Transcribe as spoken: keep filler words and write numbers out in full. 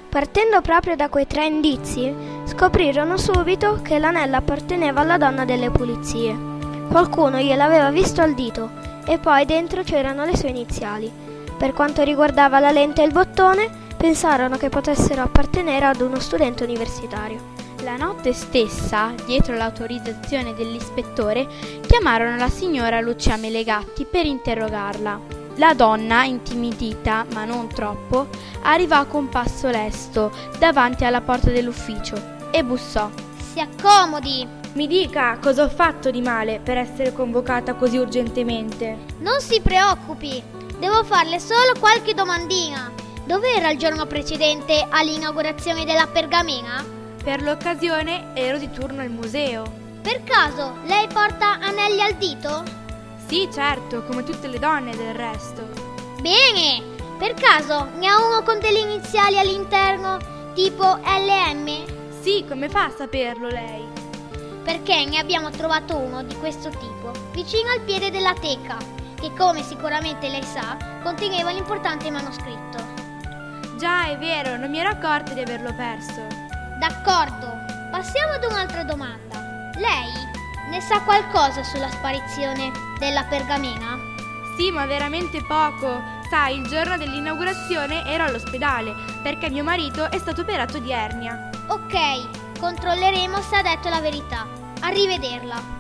Partendo proprio da quei tre indizi, scoprirono subito che l'anello apparteneva alla donna delle pulizie. Qualcuno gliel'aveva visto al dito e poi dentro c'erano le sue iniziali. Per quanto riguardava la lente e il bottone, pensarono che potessero appartenere ad uno studente universitario. La notte stessa, dietro l'autorizzazione dell'ispettore, chiamarono la signora Lucia Melegatti per interrogarla. La donna, intimidita, ma non troppo, arrivò con passo lesto davanti alla porta dell'ufficio e bussò. Si accomodi! Mi dica cosa ho fatto di male per essere convocata così urgentemente. Non si preoccupi, devo farle solo qualche domandina. Dov'era il giorno precedente all'inaugurazione della pergamena? Per l'occasione ero di turno al museo. Per caso lei porta anelli al dito? Sì, certo, come tutte le donne del resto. Bene! Per caso ne ha uno con delle iniziali all'interno, tipo L M? Sì, come fa a saperlo lei? Perché ne abbiamo trovato uno di questo tipo, vicino al piede della teca, che come sicuramente lei sa, conteneva l'importante manoscritto. Già, è vero, non mi ero accorta di averlo perso. D'accordo, passiamo ad un'altra domanda. Lei ne sa qualcosa sulla sparizione della pergamena? Sì, ma veramente poco. Sai, il giorno dell'inaugurazione ero all'ospedale perché mio marito è stato operato di ernia. Ok, controlleremo se ha detto la verità. Arrivederla.